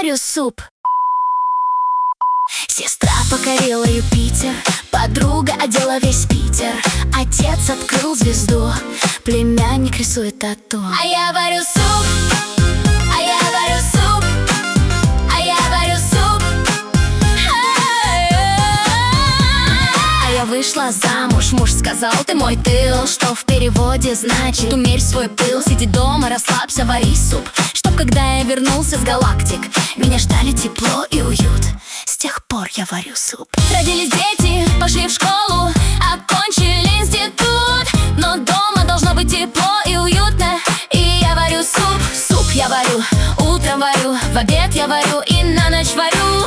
варю суп. Сестра покорила Юпитер, подруга одела весь Питер, отец открыл звезду, племянник рисует тату. А я варю суп, а я варю суп, а я варю суп. А я вышла замуж, муж сказал: ты мой тыл, что в переводе значит: умерь свой пыл, сиди дома, расслабься, вари суп, чтоб когда я вернулся с галактик, меня ждали тепло и уют. С тех пор я варю суп. Родились дети, пошли в школу, окончили институт, но дома должно быть тепло и уютно. И я варю суп, суп я варю, утром варю, в обед я варю и на ночь варю.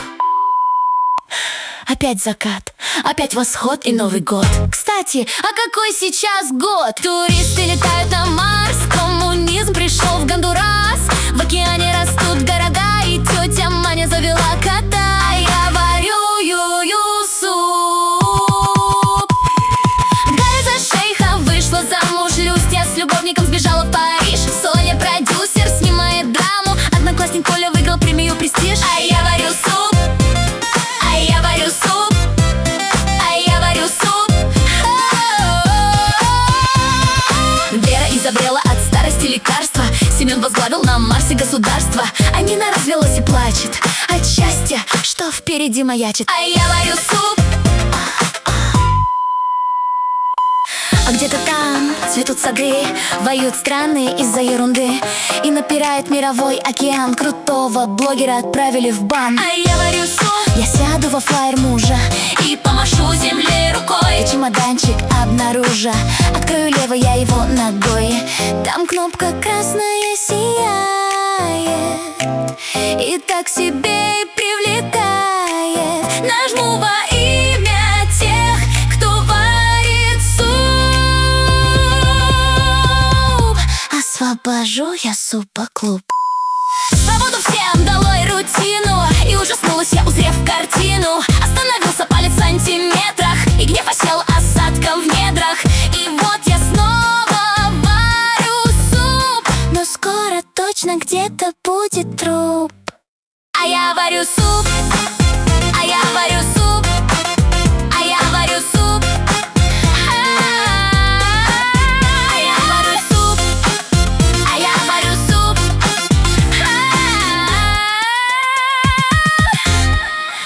Опять закат, опять восход и Новый год. Кстати, а какой сейчас год? Туристы летают на Марс, коммунизм пришел в Гондурас, в океане растут города, и тетя Маня завела кота. А я варю суп. Галя за шейха вышла замуж, Люстья с любовником сбежала в Париж, Соня продюсер снимает драму, одноклассник Коля выиграл премию «Престиж». А я варю суп, а я варю суп, а я варю суп. Вера изобрела от старости лекарства, Семен возглавил на Марсе государство, а Нина развелась и плачет от счастья, что впереди маячит. А я варю суп. А где-то там цветут сады, воют страны из-за ерунды, и напирает мировой океан, крутого блогера отправили в бан. А я варю суп. Я сяду во флайер мужа и помашу земле рукой, и чемоданчик обнаружа, открою левой я его ногой, там кнопка красная сияет и так себе и привлекает. Нажму во имя тех, кто варит суп, освобожу я супа-клуб. Свободу всем, долой рутину, и ужаснулась я, узрев картину. Остановился палец в сантиметрах, и гнев осел осадком в недрах. И вот я снова варю суп, но скоро точно где-то будет труп. А я варю суп, а я варю суп.